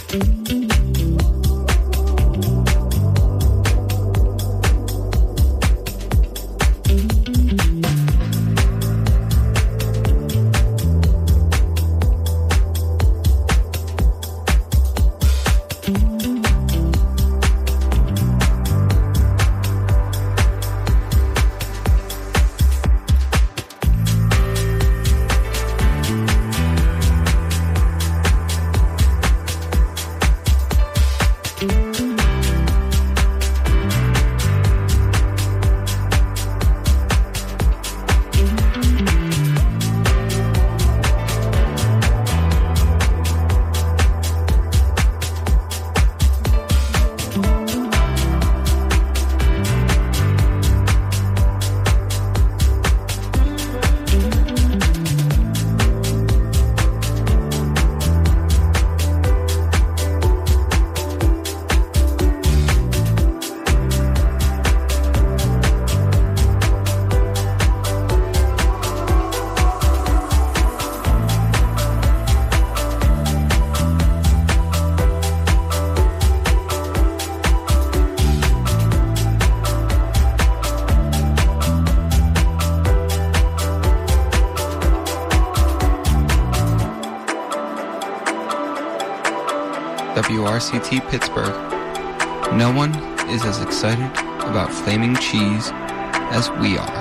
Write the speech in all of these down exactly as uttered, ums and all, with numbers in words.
W R C T Pittsburgh. No one is as excited about flaming cheese as we are.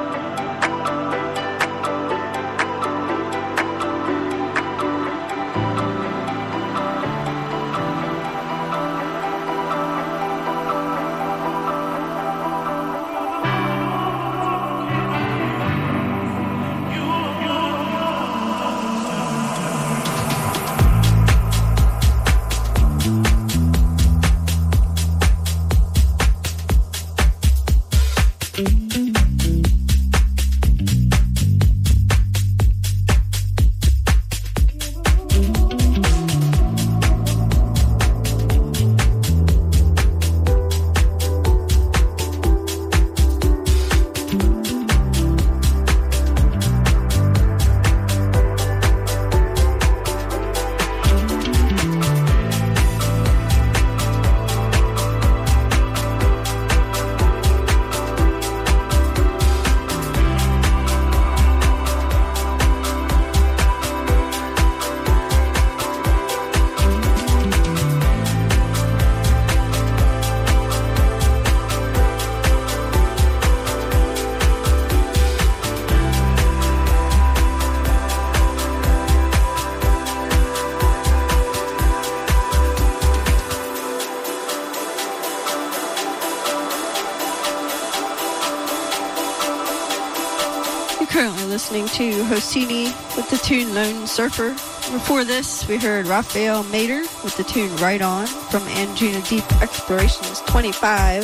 Listening to Hosseini with the tune Lone Surfer. Before this, we heard Raphael Mader with the tune Right On from Anjuna Deep Explorations twenty-five.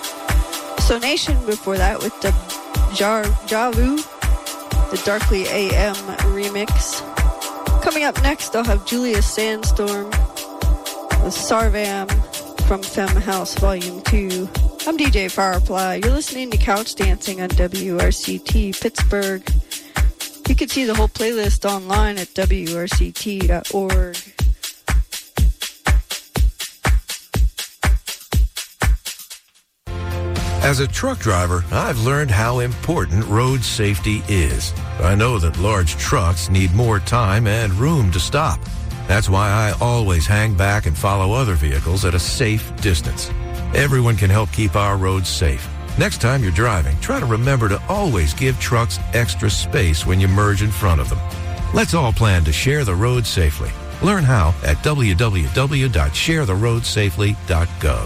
Sonation before that with the Jar Javu, the Darkly A M remix. Coming up next, I'll have Julius Sandstorm with Sarvam from Femme House Volume two. I'm D J Firefly. You're listening to Couch Dancing on W R C T Pittsburgh. You can see the whole playlist online at W R C T dot org. As a truck driver, I've learned how important road safety is. I know that large trucks need more time and room to stop. That's why I always hang back and follow other vehicles at a safe distance. Everyone can help keep our roads safe. Next time you're driving, try to remember to always give trucks extra space when you merge in front of them. Let's all plan to share the road safely. Learn how at w w w dot share the road safely dot gov.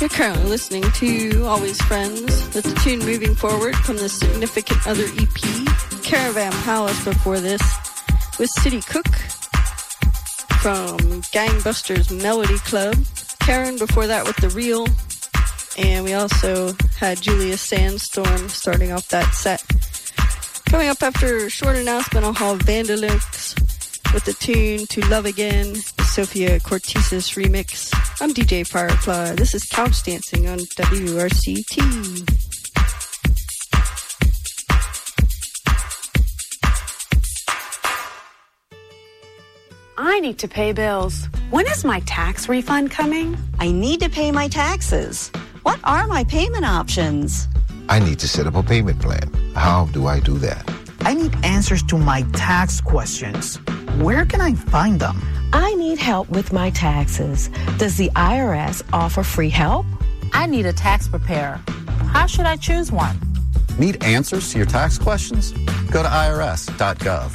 You're currently listening to Always Friends with the tune Moving Forward from the Significant Other E P. Caravan Palace before this with City Cook from Gangbusters Melody Club. Karen before that with The Real. And we also had Julia Sandstorm starting off that set. Coming up after a short announcement, I'll have Vandalux with the tune To Love Again, the Sophia Cortesis remix. I'm D J Firefly. This is Couch Dancing on W R C T. I need to pay bills. When is my tax refund coming? I need to pay my taxes. What are my payment options? I need to set up a payment plan. How do I do that? I need answers to my tax questions. Where can I find them? I need help with my taxes. Does the I R S offer free help? I need a tax preparer. How should I choose one? Need answers to your tax questions? Go to I R S dot gov.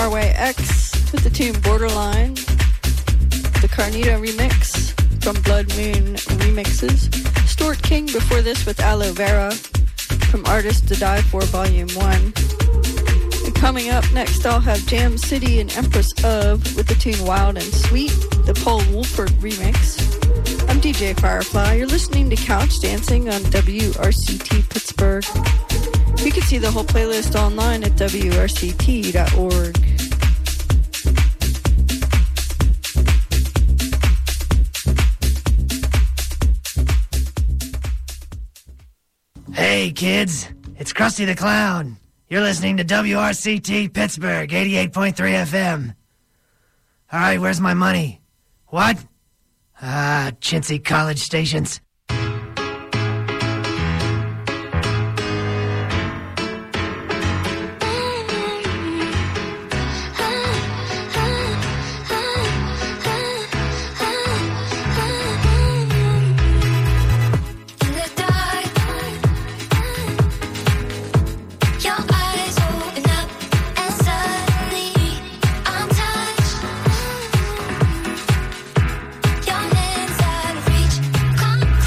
R Y X with the tune Borderline. The Carnita remix from Blood Moon Remixes. Stuart King before this with Aloe Vera from Artist to Die For Volume one. And coming up next, I'll have Jam City and Empress Of with the tune Wild and Sweet, the Paul Woolford remix. I'm D J Firefly. You're listening to Couch Dancing on W R C T Pittsburgh. You can see the whole playlist online at W R C T dot org. Hey kids, it's Krusty the Clown. You're listening to W R C T Pittsburgh, eighty-eight point three F M. Alright, where's my money? What? Ah, chintzy college stations. Come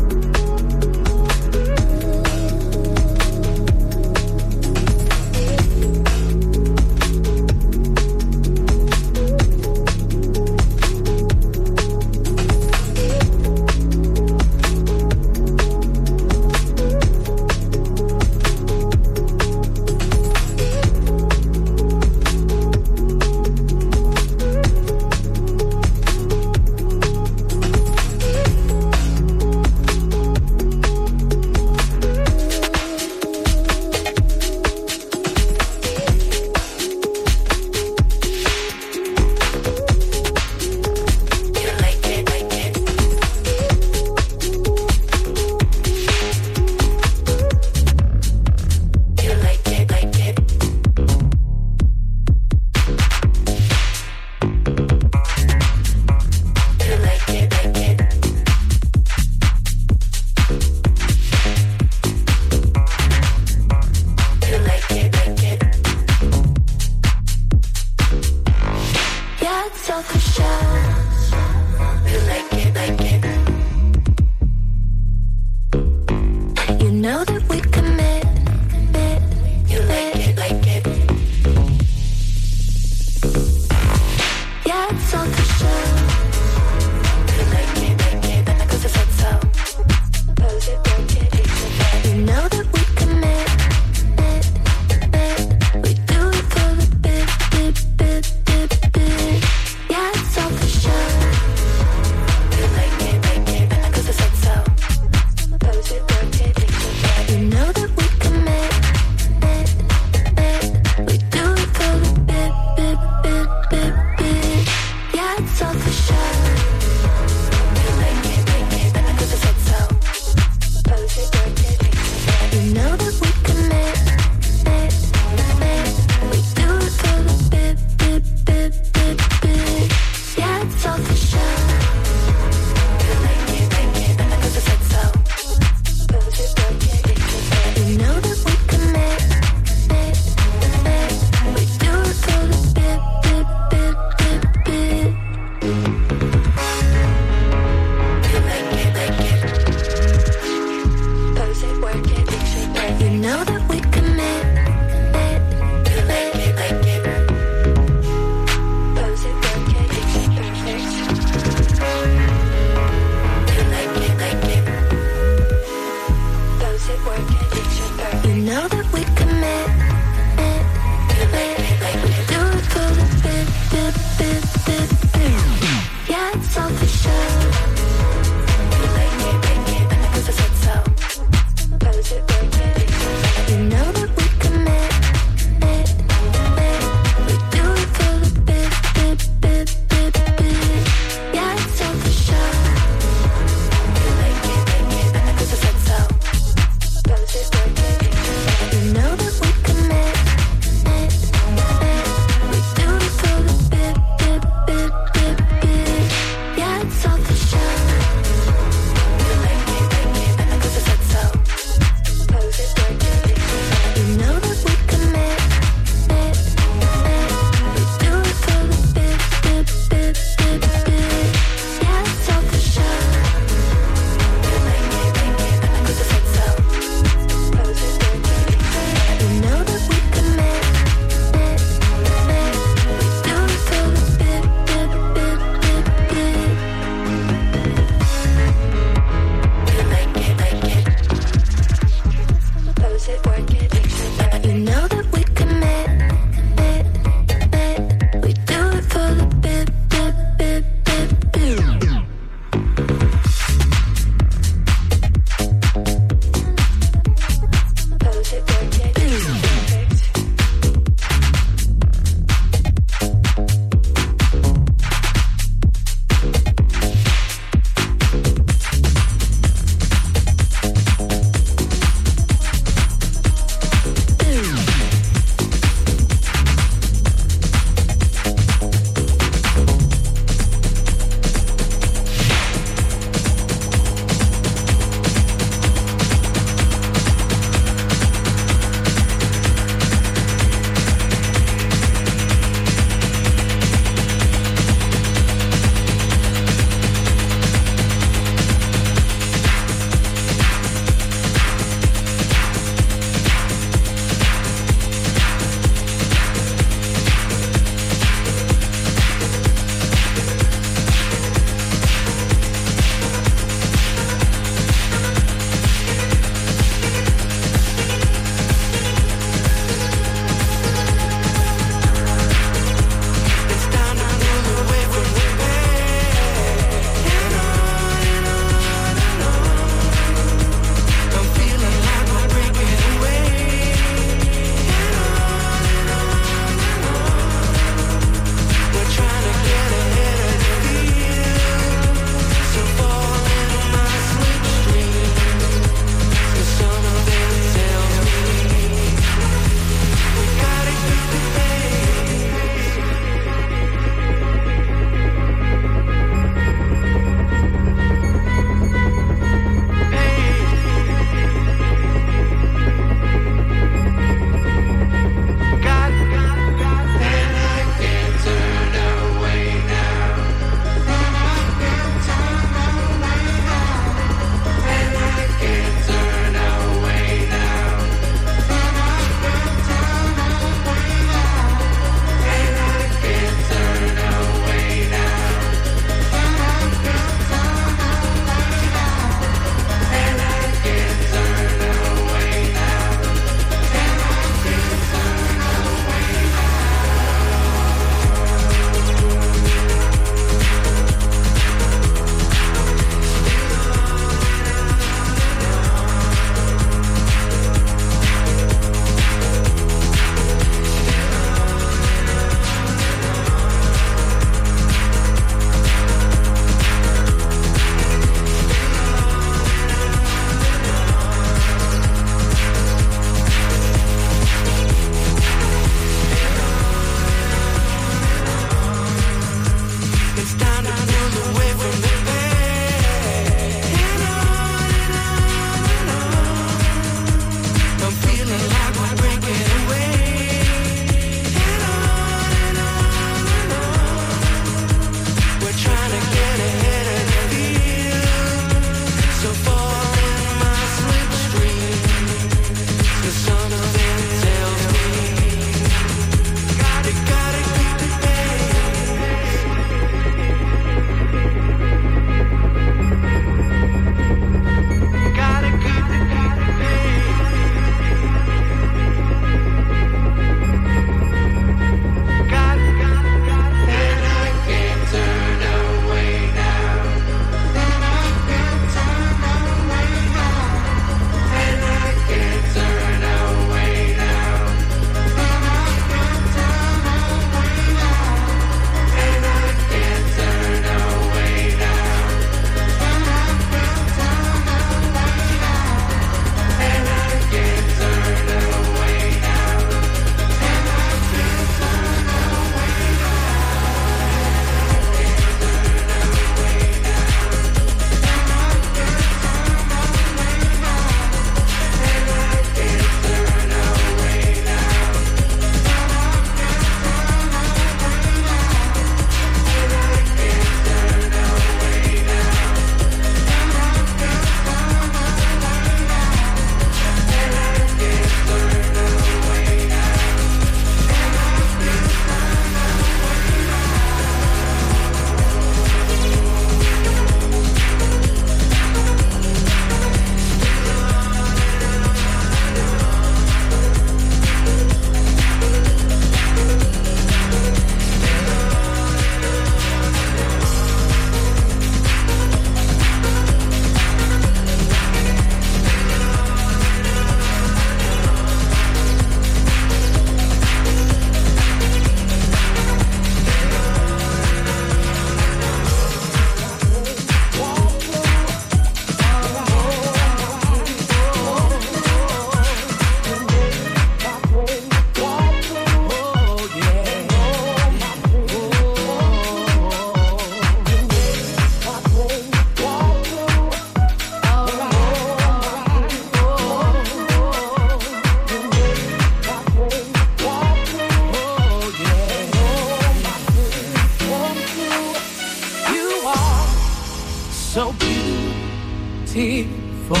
beautiful,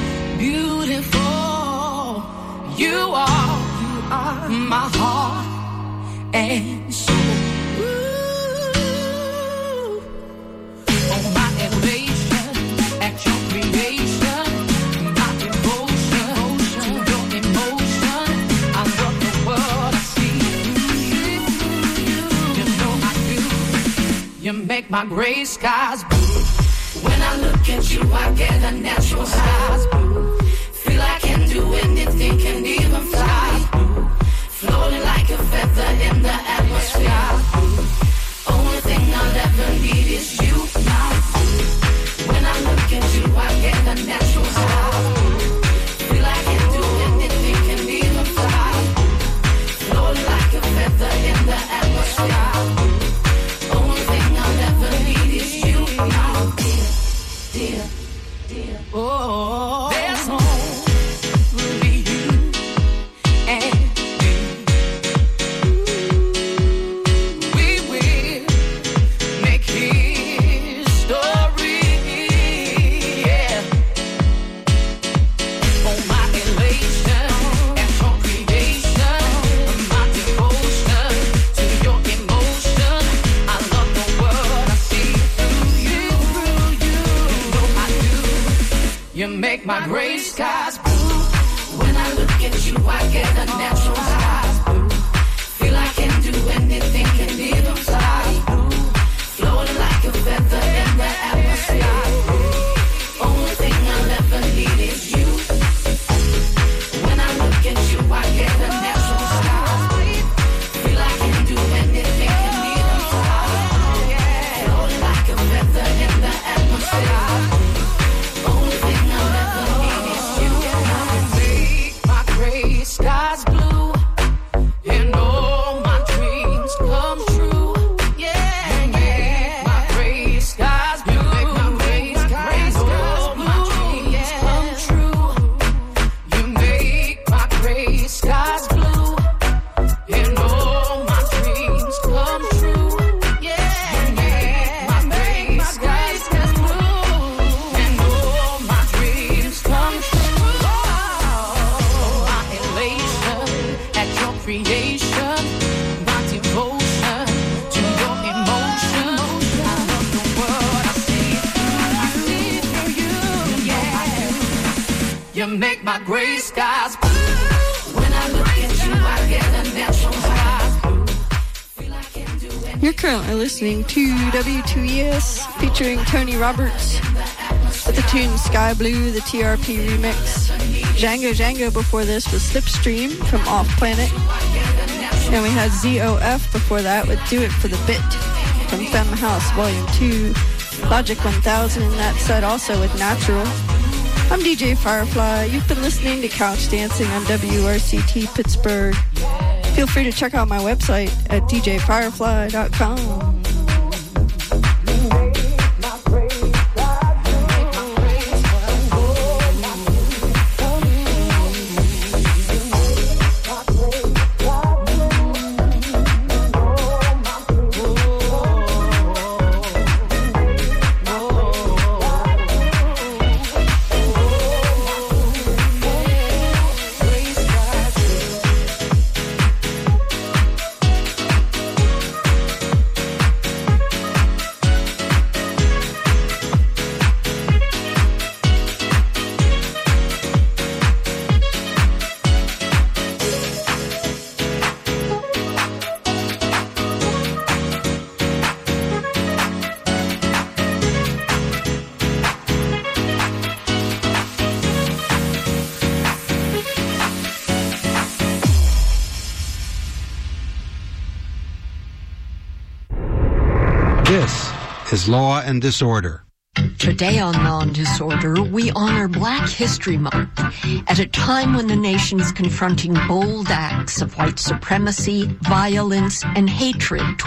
beautiful. You are, you are my heart and soul. Ooh. On my elevation, at your creation, my devotion to your emotion. I love the world I see. You know I do. You make my gray skies blue. When I look at you, I get a natural high. Feel I can do anything, can even fly. Floating like a feather in the atmosphere. Only thing I'll ever need is you now. When I look at you, I get a natural high. Feel I can do anything, can even fly. Floating like a feather in the atmosphere. Only thing I'll ever need is you now. Dear, dear, oh, there's only you and me. We will make history, yeah. On my elation and your creation, my devotion to your emotion. I love the world I see through you, through you. You make my gray skies blue. When I look at you, I get a natural high. Feel I can do anything, can even fly. Floating like a feather in the atmosphere. Only thing I'll ever need is you. When I look at you, I get a natural high. Feel I can do anything, can even fly. Floating like a feather in the atmosphere. Skies blue, and all my dreams come true. Yeah, yeah. My gray skies blue, my gray skies blue, all my dreams come true. You make my gray skies blue, and all my dreams come true. Yeah, yeah. My gray skies blue, and all my dreams come true. Creation, my devotion to your emotion. I love the world I see, I see through you, yeah. You make my gray skies blue. When I look at you, I get a natural high. You're currently listening to W two E S featuring Tony Roberts with the tune Sky Blue, the T R P remix. Django Django before this was Slipstream from Off Planet. And we had Z O F before that with Do It For The Bit from Femme House Volume two. Logic one thousand in that set also with Natural. I'm D J Firefly. You've been listening to Couch Dancing on W R C T Pittsburgh. Feel free to check out my website at d j firefly dot com. This is Law and Disorder. Today on Law and Disorder, we honor Black History Month at a time when the nation is confronting bold acts of white supremacy, violence, and hatred toward